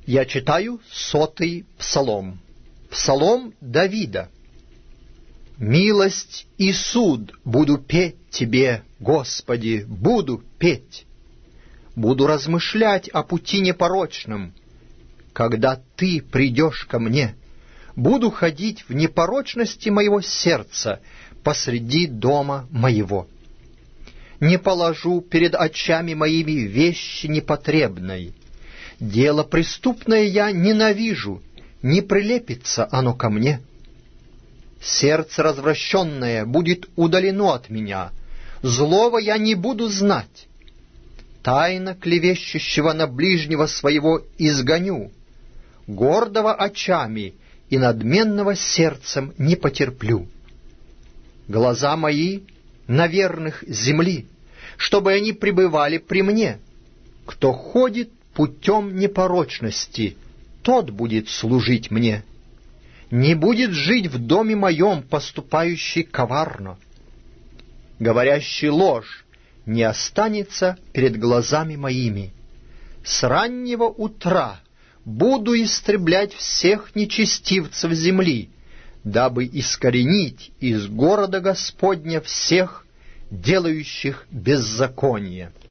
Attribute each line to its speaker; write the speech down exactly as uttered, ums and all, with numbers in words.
Speaker 1: Я читаю сотый псалом. Псалом Давида. «Милость и суд буду петь Тебе, Господи, буду петь. Буду размышлять о пути непорочном. Когда Ты придешь ко мне, буду ходить в непорочности моего сердца посреди дома моего. Не положу перед очами моими вещи непотребной. Дело преступное я ненавижу, не прилепится оно ко мне. Сердце развращенное будет удалено от меня, злого я не буду знать. Тайно клевещущего на ближнего своего изгоню, гордого очами и надменного сердцем не потерплю. Глаза мои на верных земли, чтобы они пребывали при мне. Кто ходит путем непорочности, тот будет служить мне. Не будет жить в доме моем поступающий коварно. Говорящий ложь не останется перед глазами моими. С раннего утра буду истреблять всех нечестивцев земли, дабы искоренить из города Господня всех, делающих беззаконие».